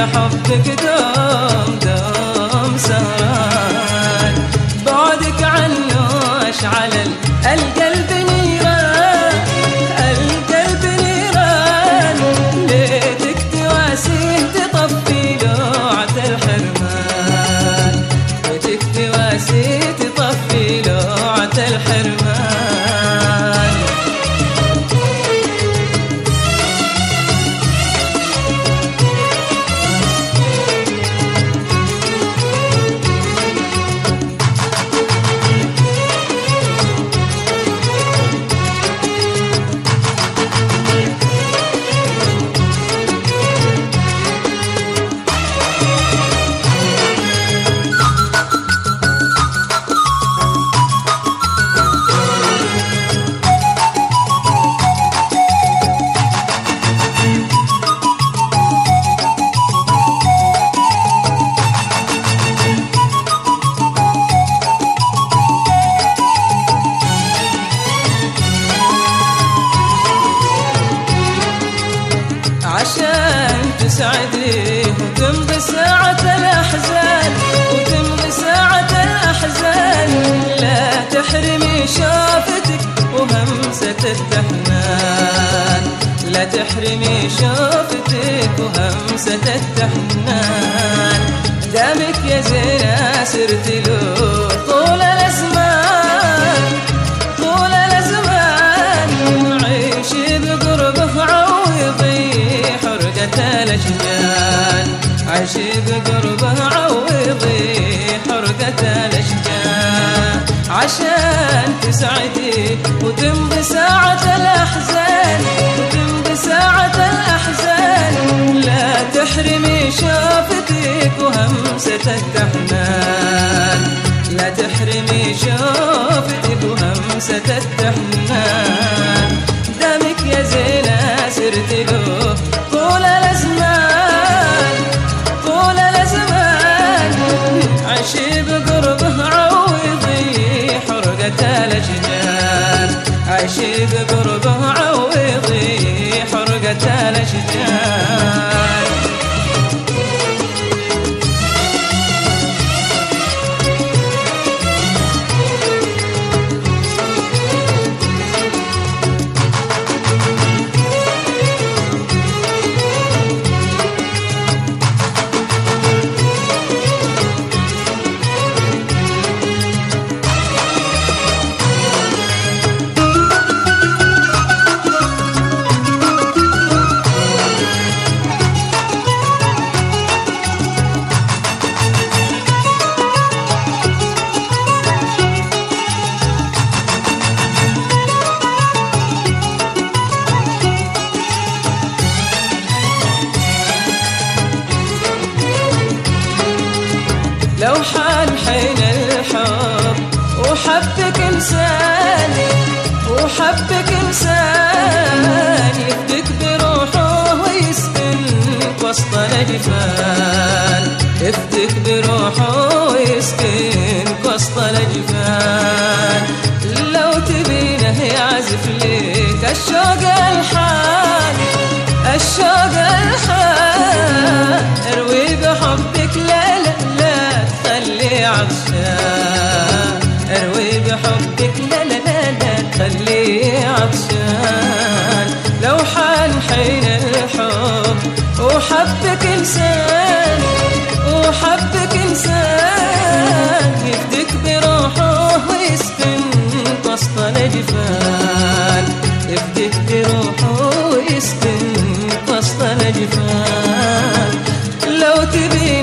بحبك دوم دوم سهران، بعدك عنه أشعل القلب نيران، القلب نيران، ليتك تواسيه تطفي لوعة الحرمان، ليتك تواسيه تطفي لوعة الحرمان. عشان تسعدي وتمضي ساعة الأحزان، وتمضي ساعة الأحزان، لا تحرمي شوفتك وهمسة التحنان، لا تحرمي شوفتك وهمسة التحنان. دامك يا زينة سرت له طول الأزمان، طول الأزمان، عيشي بقربه عوضي حرقة الأشجان، عيشي بقربه عوضي حرقة الأشجان. عشان تسعدي وتمضي ساعة الأحزان، وتمضي ساعة الأحزان، لا تحرمي شوفتك وهمسة التحنان، لا تحرمي شوفتك وهمسة التحنان. دامك يا زينة سرت له طول الأزمان، طول الأزمان، عيشي بقربه عوضي حرقة الأشجان، عيشي بقربه عوضي حرقة الأشجان. لو حان حين الحب وحبك إنسان، وحبك إنسان، يفدك بروحه ويسكن وسط الأجفان، يفدك بروحه ويسكن وسط الأجفان. لو تبينه يعزف لك الشوق الحان، الشوق الحان، اروي بحبك لا لا لا تخلي عطشان، اروي بحبك لا لا لا لا تخلي عطشان. لو حان حين الحب وحبك إنسان، وحبك إنسان، يفدك بروحه ويسكن وسط الأجفان، يفدك بروحه ويسكن وسط الأجفان. لو تبي